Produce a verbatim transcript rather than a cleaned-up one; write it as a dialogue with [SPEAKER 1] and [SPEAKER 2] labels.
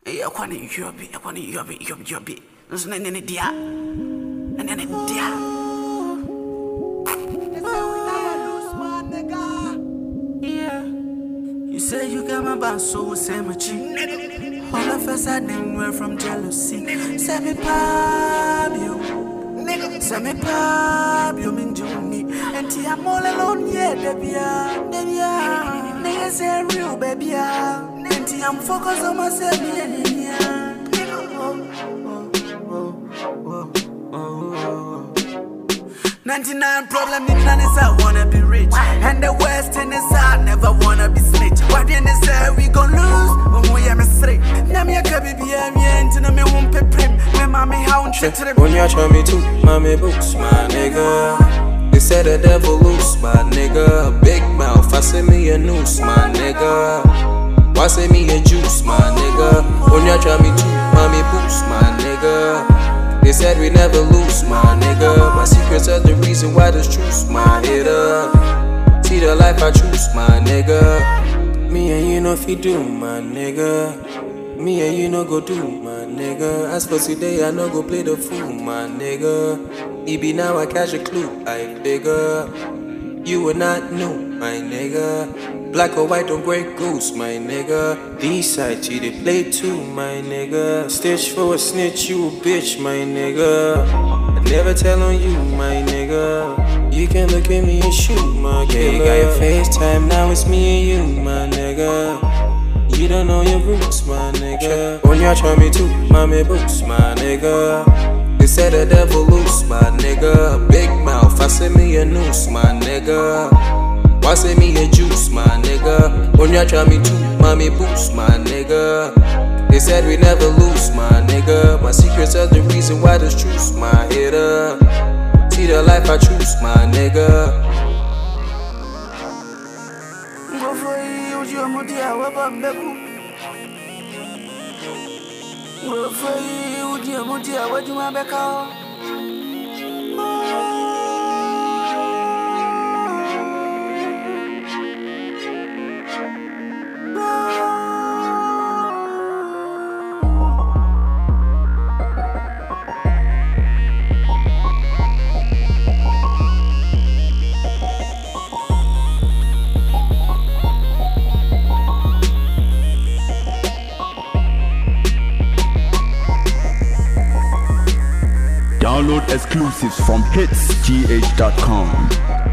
[SPEAKER 1] I want to hear it, I want to hear it, hear it, hear it. There's no any dia. And then a dia. Yeah. You say you got my boss, so we say my cheek. All of us are named from jealousy. Say me pop you. Say me pop you, mean Juni. And I'm all alone, yeah, baby. Baby, niggas say real, baby. And I'm focused on myself, yeah. ninety-nine problem in none is I wanna be rich. And the West in is I never wanna be snitch. What in the say we gon' lose when we are straight. Namia Kabi, I'm into the me won't pay prim. Me mommy how to trip.
[SPEAKER 2] When you try me to, mommy books, my nigga. They said the devil loose, my nigga. Big mouth, I say me a noose, my nigga. Why say me a juice, my nigga? When you try me to, mommy books, my nigga. They said we never lose, my nigga. My secrets are the reason why there's truth, my hitter. See the life I choose, my nigga. Me and you know if you do, my nigga. Me and you know go do, my nigga. As for today, I know go play the fool, my nigga. E be now I catch a clue, I figure. You were not new, my nigga. Black or white, don't break goose, my nigga. These side cheated, play too, my nigga. Stitch for a snitch, you a bitch, my nigga. I never tell on you, my nigga. You can look at me and shoot, my killer. Yeah, you got your FaceTime, now it's me and you, my nigga. You don't know your roots, my nigga. When y'all try me to, mommy boots, my nigga. They said the devil loose, my nigga. Big mouth, I say me a noose, my nigga. Why say me a juice, my nigga? When y'all try me to, mommy boots, my nigga. They said we never lose, my nigga. My secrets are the reason why there's truth, my hitter. See the life I choose, my nigga.
[SPEAKER 1] Go for you, you mudia, wabambeku. Go for you, you mudia, what you want back out?
[SPEAKER 3] Download exclusives from hits g h dot com.